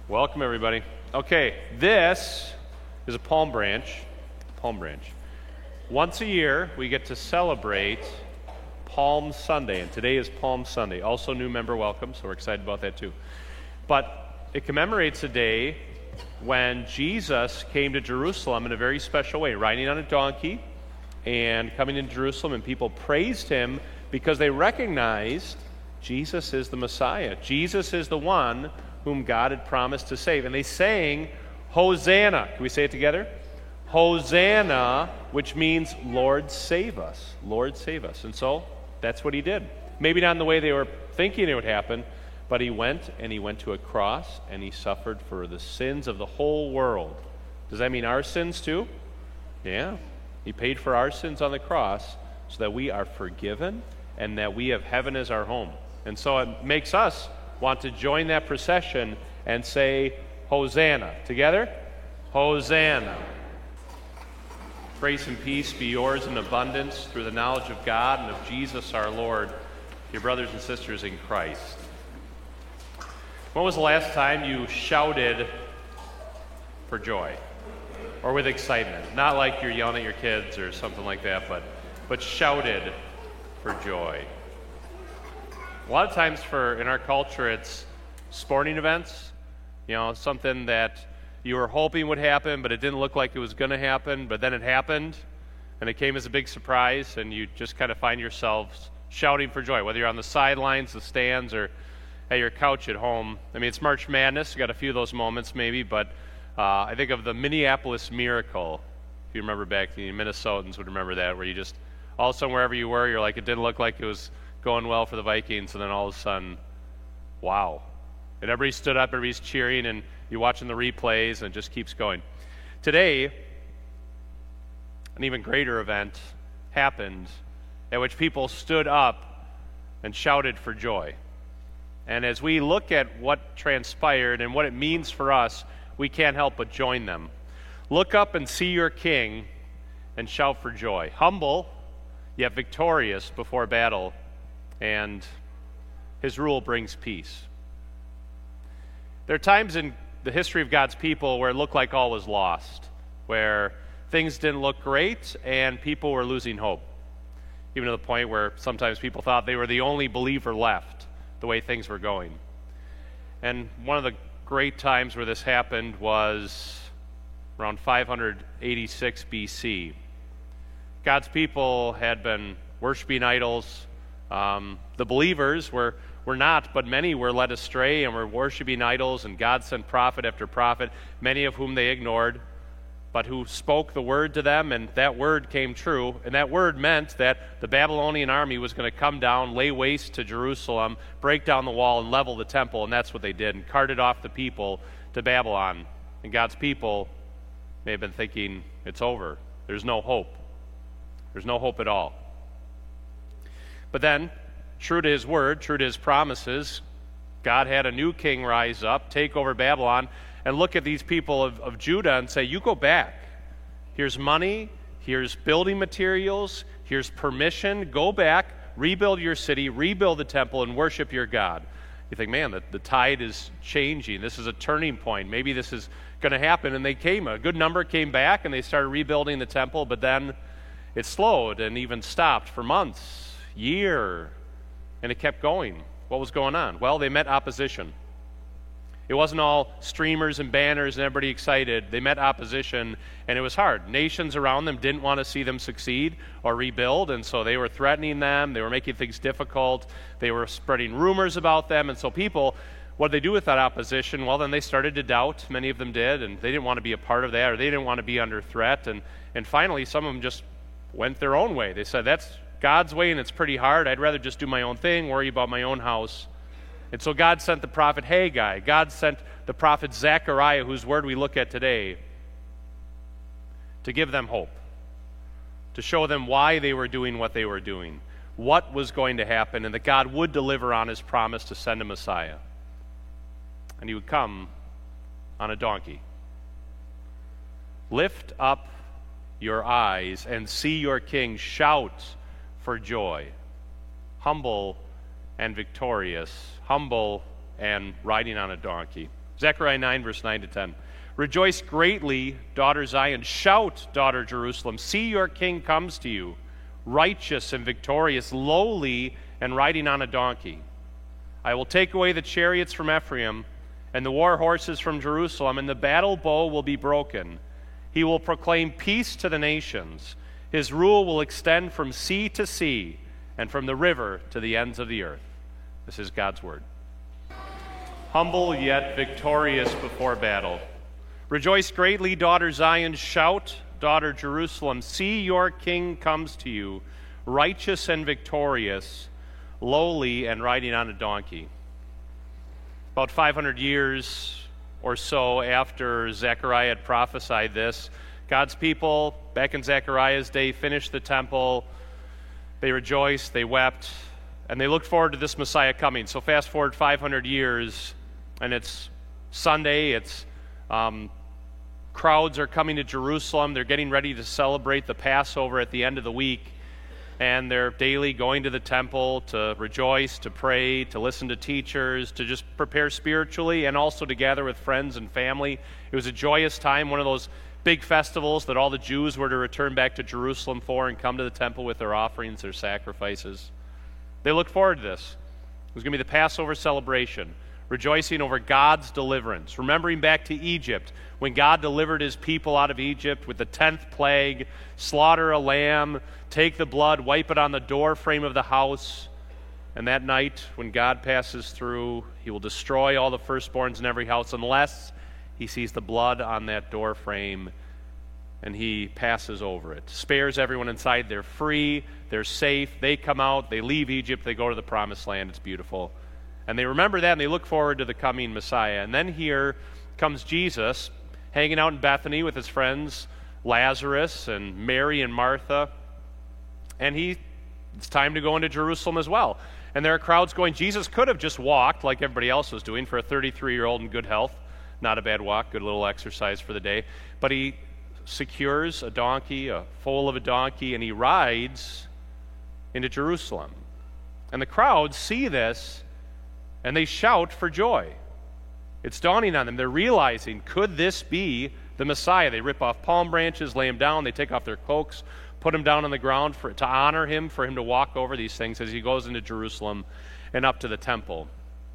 Welcome, everybody. Okay, this is a palm branch. Palm branch. Once a year, we get to celebrate Palm Sunday, and today is Palm Sunday. Also, new member welcome, so we're excited about that too. But it commemorates a day when Jesus came to Jerusalem in a very special way, riding on a donkey and coming into Jerusalem, and people praised him because they recognized Jesus is the Messiah. Jesus is the one whom God had promised to save. And they sang, Hosanna. Can we say it together? Hosanna, which means Lord save us. Lord save us. And so that's what he did. Maybe not in the way they were thinking it would happen, but he went to a cross and he suffered for the sins of the whole world. Does that mean our sins too? Yeah. He paid for our sins on the cross so that we are forgiven and that we have heaven as our home. And so it makes us want to join that procession and say, Hosanna. Together? Hosanna. Grace and peace be yours in abundance through the knowledge of God and of Jesus our Lord, your brothers and sisters in Christ. When was the last time you shouted for joy or with excitement? Not like you're yelling at your kids or something like that, but shouted for joy. A lot of times in our culture, it's sporting events, something that you were hoping would happen, but it didn't look like it was going to happen, but then it happened, and it came as a big surprise, and you just kind of find yourselves shouting for joy, whether you're on the sidelines, the stands, or at your couch at home. I mean, it's March Madness. You got a few of those moments maybe, but I think of the Minneapolis Miracle. If you remember back, the Minnesotans would remember that, where you just, all of a sudden, wherever you were, you're like, it didn't look like it was going well for the Vikings, and then all of a sudden, wow. And everybody stood up, everybody's cheering, and you're watching the replays, and it just keeps going. Today, an even greater event happened at which people stood up and shouted for joy. And as we look at what transpired and what it means for us, we can't help but join them. Look up and see your King and shout for joy. Humble, yet victorious before battle, and his rule brings peace. There are times in the history of God's people where it looked like all was lost, where things didn't look great and people were losing hope, even to the point where sometimes people thought they were the only believer left, the way things were going. And one of the great times where this happened was around 586 BC. God's people had been worshiping idols. The believers were not, but many were led astray and were worshiping idols, and God sent prophet after prophet, many of whom they ignored, but who spoke the word to them, and that word came true. And that word meant that the Babylonian army was going to come down, lay waste to Jerusalem, break down the wall, and level the temple, and that's what they did, and carted off the people to Babylon. And God's people may have been thinking, it's over. There's no hope. There's no hope at all. But then, true to his word, true to his promises, God had a new king rise up, take over Babylon, and look at these people of Judah and say, you go back. Here's money, here's building materials, here's permission. Go back, rebuild your city, rebuild the temple, and worship your God. You think, man, the tide is changing. This is a turning point. Maybe this is going to happen. And a good number came back, and they started rebuilding the temple, but then it slowed and even stopped for months, year, and it kept going. What was going on? Well, they met opposition. It wasn't all streamers and banners and everybody excited. They met opposition, and it was hard. Nations around them didn't want to see them succeed or rebuild, and so they were threatening them. They were making things difficult. They were spreading rumors about them, and so people, what did they do with that opposition? Well, then they started to doubt. Many of them did, and they didn't want to be a part of that, or they didn't want to be under threat, and finally some of them just went their own way. They said, that's God's way, and it's pretty hard. I'd rather just do my own thing, worry about my own house. And so God sent the prophet Haggai. God sent the prophet Zechariah, whose word we look at today, to give them hope, to show them why they were doing what they were doing, what was going to happen, and that God would deliver on his promise to send a Messiah. And he would come on a donkey. Lift up your eyes and see your king. Shout for joy. Humble and victorious, humble and riding on a donkey. Zechariah 9, verse 9 to 10. Rejoice greatly, daughter Zion. Shout, daughter Jerusalem. See, your king comes to you, righteous and victorious, lowly and riding on a donkey. I will take away the chariots from Ephraim and the war horses from Jerusalem, and the battle bow will be broken. He will proclaim peace to the nations. His rule will extend from sea to sea and from the river to the ends of the earth. This is God's word. Humble yet victorious before battle. Rejoice greatly, daughter Zion. Shout, daughter Jerusalem. See, your king comes to you, righteous and victorious, lowly and riding on a donkey. About 500 years or so after Zechariah had prophesied this, God's people, back in Zechariah's day, finished the temple. They rejoiced, they wept, and they looked forward to this Messiah coming. So fast forward 500 years, and it's Sunday. It's crowds are coming to Jerusalem. They're getting ready to celebrate the Passover at the end of the week, and they're daily going to the temple to rejoice, to pray, to listen to teachers, to just prepare spiritually, and also to gather with friends and family. It was a joyous time, one of those big festivals that all the Jews were to return back to Jerusalem for and come to the temple with their offerings, their sacrifices. They looked forward to this. It was going to be the Passover celebration, rejoicing over God's deliverance, remembering back to Egypt when God delivered his people out of Egypt with the 10th plague: slaughter a lamb, take the blood, wipe it on the door frame of the house, and that night when God passes through, he will destroy all the firstborns in every house unless he sees the blood on that door frame and he passes over it. Spares everyone inside. They're free, they're safe, they come out, they leave Egypt, they go to the promised land. It's beautiful. And they remember that, and they look forward to the coming Messiah. And then here comes Jesus, hanging out in Bethany with his friends Lazarus and Mary and Martha. And it's time to go into Jerusalem as well. And there are crowds going. Jesus could have just walked like everybody else was doing for a 33-year-old in good health. Not a bad walk, good little exercise for the day. But he secures a donkey, a foal of a donkey, and he rides into Jerusalem. And the crowds see this, and they shout for joy. It's dawning on them. They're realizing, could this be the Messiah? They rip off palm branches, lay him down, they take off their cloaks, put him down on the ground to honor him, for him to walk over these things as he goes into Jerusalem and up to the temple.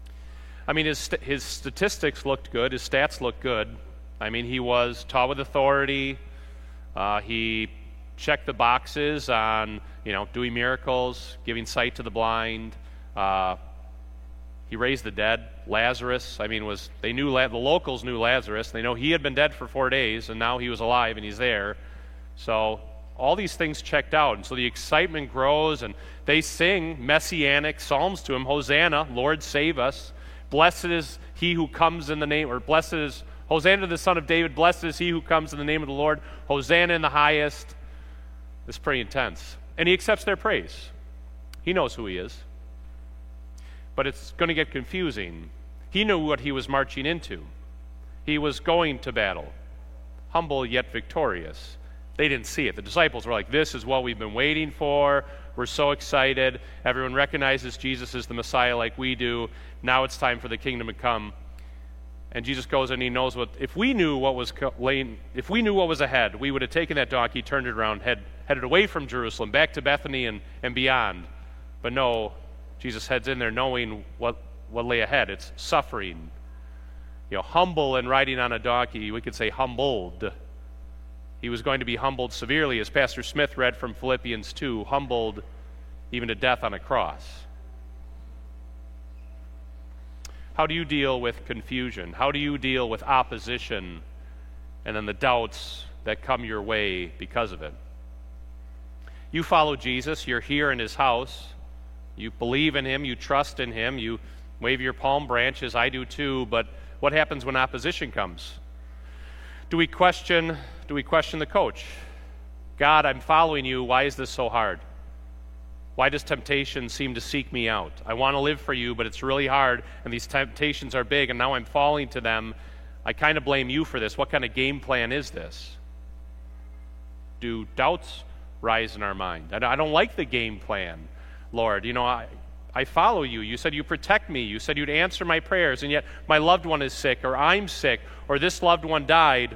I mean, his statistics looked good. His stats looked good. I mean, he was taught with authority. He checked the boxes on, doing miracles, giving sight to the blind. He raised the dead. Lazarus, the locals knew Lazarus. They know he had been dead for 4 days, and now he was alive, and he's there. So all these things checked out. And so the excitement grows, and they sing messianic psalms to him. Hosanna, Lord, save us. Blessed is he who comes in the name, or blessed is, Hosanna to the Son of David. Blessed is he who comes in the name of the Lord. Hosanna in the highest. It's pretty intense. And he accepts their praise. He knows who he is. But it's going to get confusing. He knew what he was marching into. He was going to battle, humble yet victorious. They didn't see it. The disciples were like, this is what we've been waiting for. We're so excited. Everyone recognizes Jesus as the Messiah like we do. Now it's time for the kingdom to come. And Jesus goes and he knows if we knew what was ahead, we would have taken that donkey, turned it around, headed away from Jerusalem, back to Bethany and beyond. But no, Jesus heads in there knowing what lay ahead. It's suffering. Humble and riding on a donkey, we could say humbled. He was going to be humbled severely, as Pastor Smith read from Philippians 2, humbled even to death on a cross. How do you deal with confusion? How do you deal with opposition and then the doubts that come your way because of it? You follow Jesus. You're here in his house. You believe in him. You trust in him. You wave your palm branches. I do too. But what happens when opposition comes? Do we question the coach? God, I'm following you. Why is this so hard? Why does temptation seem to seek me out? I want to live for you, but it's really hard, and these temptations are big, and now I'm falling to them. I kind of blame you for this. What kind of game plan is this? Do doubts rise in our mind? I don't like the game plan, Lord. I follow you. You said you protect me. You said you'd answer my prayers, and yet my loved one is sick, or I'm sick, or this loved one died.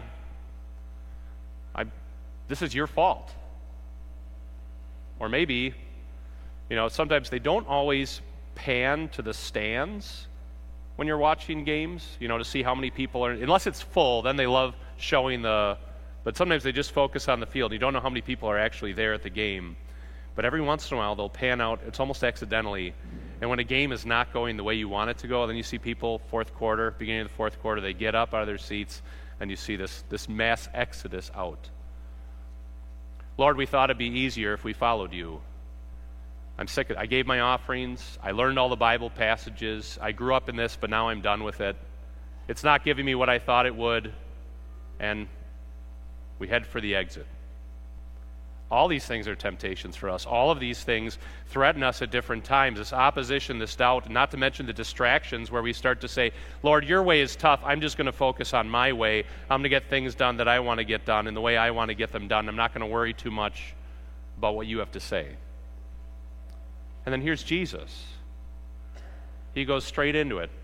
This is your fault. Or maybe, sometimes they don't always pan to the stands when you're watching games, to see how many people are, unless it's full, then they love showing but sometimes they just focus on the field. You don't know how many people are actually there at the game. But every once in a while, they'll pan out, it's almost accidentally. And when a game is not going the way you want it to go, then you see people, beginning of the fourth quarter, they get up out of their seats, and you see this mass exodus out. Lord, we thought it'd be easier if we followed you. I'm sick of it. I gave my offerings. I learned all the Bible passages. I grew up in this, but now I'm done with it. It's not giving me what I thought it would. And we head for the exit. All these things are temptations for us. All of these things threaten us at different times. This opposition, this doubt, not to mention the distractions where we start to say, Lord, your way is tough. I'm just going to focus on my way. I'm going to get things done that I want to get done in the way I want to get them done. I'm not going to worry too much about what you have to say. And then here's Jesus. He goes straight into it.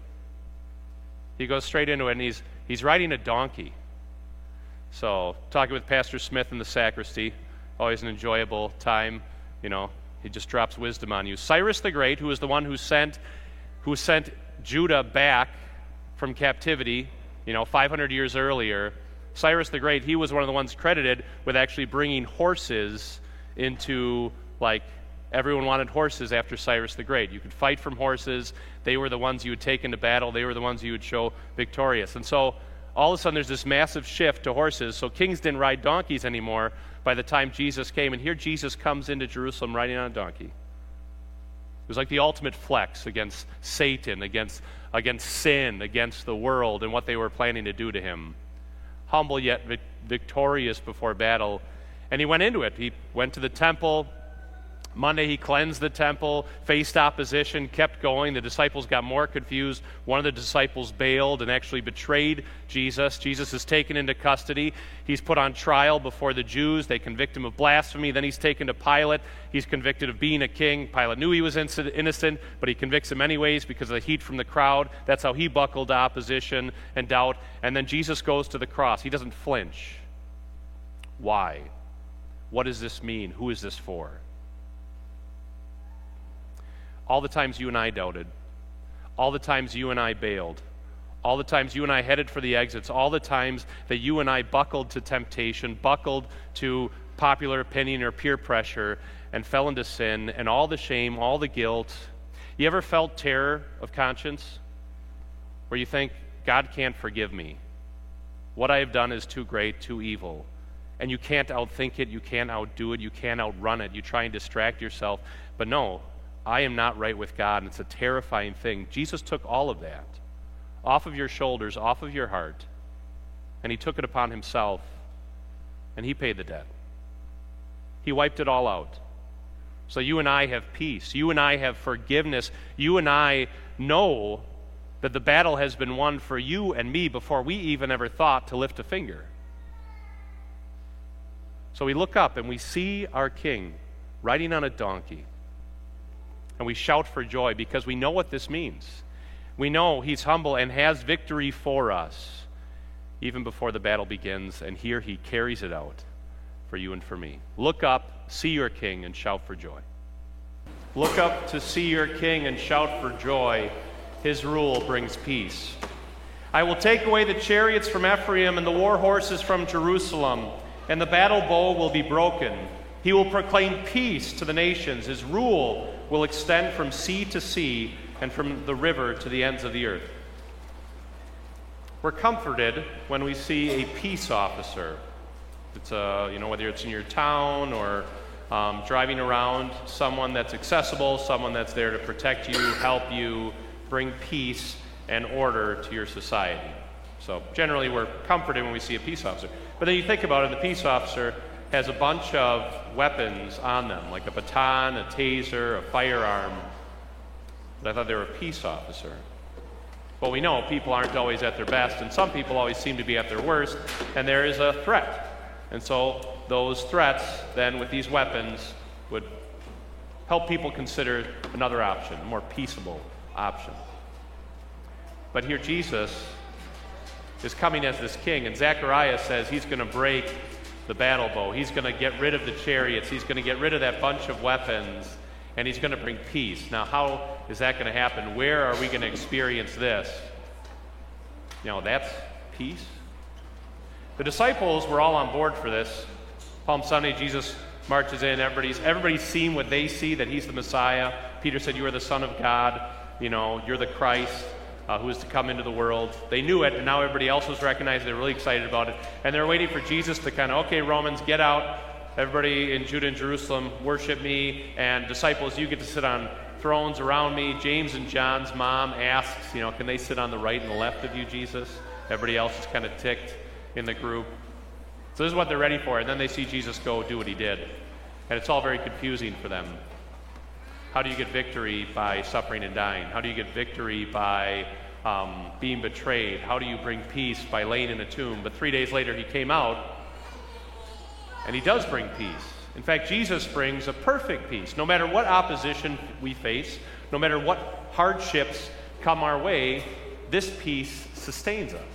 And he's riding a donkey. So, talking with Pastor Smith in the sacristy, always an enjoyable time. He just drops wisdom on you. Cyrus the Great, who is the one who sent Judah back from captivity, 500 years earlier. Cyrus the Great, he was one of the ones credited with actually bringing horses into, everyone wanted horses after Cyrus the Great. You could fight from horses. They were the ones you would take into battle. They were the ones you would show victorious. And so, all of a sudden, there's this massive shift to horses. So kings didn't ride donkeys anymore by the time Jesus came. And here Jesus comes into Jerusalem riding on a donkey. It was like the ultimate flex against Satan, against sin, against the world, and what they were planning to do to him. Humble yet victorious before battle. And he went into it. He went to the temple. Monday, he cleansed the temple, faced opposition, kept going. The disciples got more confused. One of the disciples bailed and actually betrayed Jesus. Jesus is taken into custody. He's put on trial before the Jews. They convict him of blasphemy. Then he's taken to Pilate. He's convicted of being a king. Pilate knew he was innocent, but he convicts him anyways because of the heat from the crowd. That's how he buckled to opposition and doubt. And then Jesus goes to the cross. He doesn't flinch. Why? What does this mean? Who is this for? All the times you and I doubted, all the times you and I bailed, all the times you and I headed for the exits, all the times that you and I buckled to temptation, buckled to popular opinion or peer pressure, and fell into sin, and all the shame, all the guilt. You ever felt terror of conscience? Where you think, God can't forgive me. What I have done is too great, too evil. And you can't outthink it, you can't outdo it, you can't outrun it. You try and distract yourself. But no, I am not right with God, and it's a terrifying thing. Jesus took all of that off of your shoulders, off of your heart, and he took it upon himself, and he paid the debt. He wiped it all out. So you and I have peace. You and I have forgiveness. You and I know that the battle has been won for you and me before we even ever thought to lift a finger. So we look up and we see our King riding on a donkey. And we shout for joy because we know what this means. We know he's humble and has victory for us even before the battle begins, and here he carries it out for you and for me. Look up, see your King, and shout for joy. Look up to see your King and shout for joy. His rule brings peace. I will take away the chariots from Ephraim and the war horses from Jerusalem, and the battle bow will be broken. He will proclaim peace to the nations. His rule will extend from sea to sea and from the river to the ends of the earth. We're comforted when we see a peace officer. It's whether it's in your town or driving around, someone that's accessible, someone that's there to protect you, help you, bring peace and order to your society. So generally we're comforted when we see a peace officer. But then you think about it, the peace officer has a bunch of weapons on them, like a baton, a taser, a firearm. But I thought they were a peace officer. Well, we know people aren't always at their best, and some people always seem to be at their worst, and there is a threat. And so those threats, then, with these weapons, would help people consider another option, a more peaceable option. But here Jesus is coming as this king, and Zechariah says he's going to break the battle bow. He's going to get rid of the chariots. He's going to get rid of that bunch of weapons, and he's going to bring peace. Now, how is that going to happen? Where are we going to experience this? That's peace. The disciples were all on board for this. Palm Sunday, Jesus marches in. Everybody's seen what they see, that he's the Messiah. Peter said, "You are the Son of God. You're the Christ who is to come into the world." They knew it, and now everybody else was recognizing. They're really excited about it. And they're waiting for Jesus to kind of, "Okay, Romans, get out. Everybody in Judah and Jerusalem, worship me. And disciples, you get to sit on thrones around me." James and John's mom asks, "Can they sit on the right and the left of you, Jesus?" Everybody else is kind of ticked in the group. So this is what they're ready for. And then they see Jesus go do what he did. And it's all very confusing for them. How do you get victory by suffering and dying? How do you get victory by being betrayed? How do you bring peace by laying in a tomb? But 3 days later he came out, and he does bring peace. In fact, Jesus brings a perfect peace. No matter what opposition we face, no matter what hardships come our way, this peace sustains us.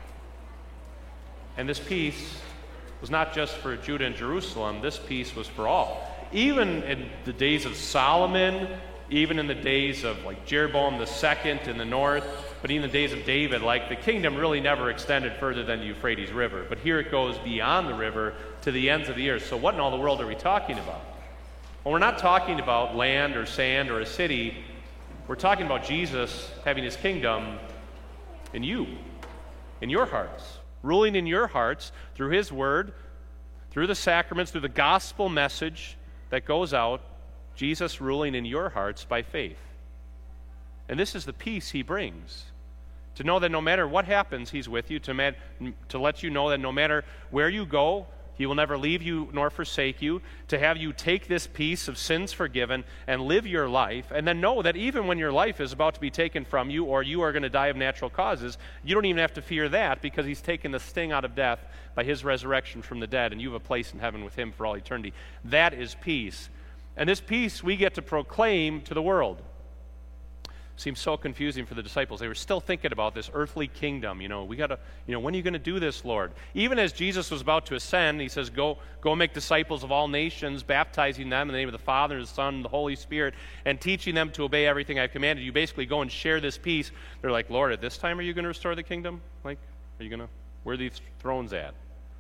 And this peace was not just for Judah and Jerusalem. This peace was for all. Even in the days of Solomon, even in the days of Jeroboam II in the north, but even in the days of David, the kingdom really never extended further than the Euphrates River. But here it goes beyond the river to the ends of the earth. So what in all the world are we talking about? Well, we're not talking about land or sand or a city. We're talking about Jesus having his kingdom in you, in your hearts, ruling in your hearts through his word, through the sacraments, through the gospel message that goes out, Jesus ruling in your hearts by faith. And this is the peace he brings. To know that no matter what happens, he's with you. To let you know that no matter where you go, he will never leave you nor forsake you. To have you take this peace of sins forgiven and live your life. And then know that even when your life is about to be taken from you, or you are going to die of natural causes, you don't even have to fear that, because he's taken the sting out of death by his resurrection from the dead, and you have a place in heaven with him for all eternity. That is peace. And this peace we get to proclaim to the world. Seems so confusing for the disciples. They were still thinking about this earthly kingdom. We got to, when are you going to do this, Lord? Even as Jesus was about to ascend, he says, go make disciples of all nations, baptizing them in the name of the Father, and the Son, and the Holy Spirit, and teaching them to obey everything I've commanded you. Basically, go and share this peace. They're like, "Lord, at this time are you going to restore the kingdom? Where are these thrones at?"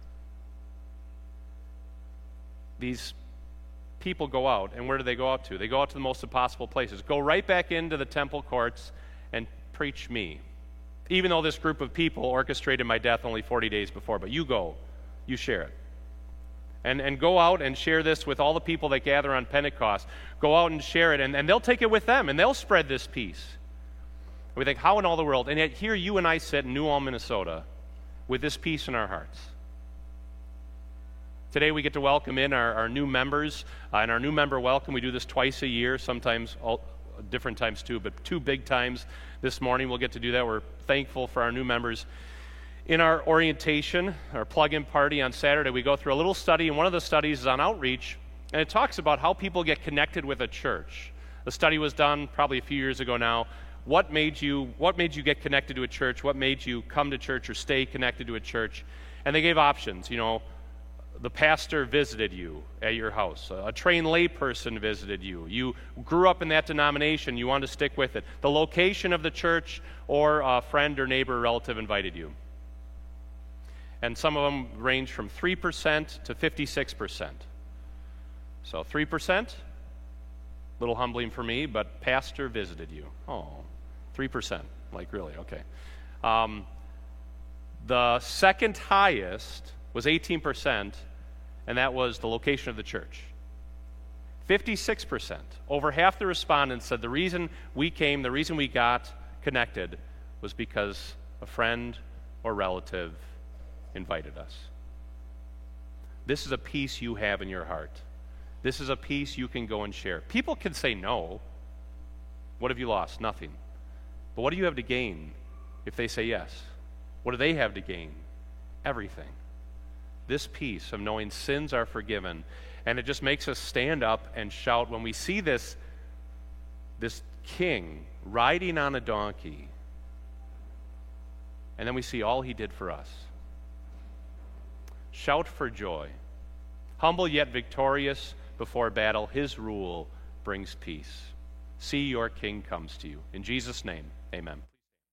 These people go out, and where do they go out to? They go out to the most impossible places. Go right back into the temple courts and preach me. Even though this group of people orchestrated my death only 40 days before, but you go, you share it. And go out and share this with all the people that gather on Pentecost. Go out and share it, and they'll take it with them, and they'll spread this peace. And we think, how in all the world? And yet here you and I sit in New Ulm, Minnesota, with this peace in our hearts. Today we get to welcome in our new members, and our new member welcome. We do this twice a year, sometimes different times too, but 2 big times this morning we'll get to do that. We're thankful for our new members. In our orientation, our plug-in party on Saturday, we go through a little study, and one of the studies is on outreach, and it talks about how people get connected with a church. The study was done probably a few years ago now. What made you get connected to a church? What made you come to church or stay connected to a church? And they gave options, The pastor visited you at your house. A trained layperson visited you. You grew up in that denomination. You wanted to stick with it. The location of the church, or a friend or neighbor or relative invited you. And some of them range from 3% to 56%. So 3%, a little humbling for me, but pastor visited you. Oh, 3%, really, okay. The second highest was 18%, and that was the location of the church. 56%, over half the respondents said the reason we came, the reason we got connected was because a friend or relative invited us. This is a peace you have in your heart. This is a peace you can go and share. People can say no. What have you lost? Nothing. But what do you have to gain if they say yes? What do they have to gain? Everything. This peace of knowing sins are forgiven And it just makes us stand up and shout when we see this king riding on a donkey, and then we see all he did for us. Shout for joy. Humble yet victorious before battle, his rule brings peace. See, your king comes to you. In Jesus' name, amen.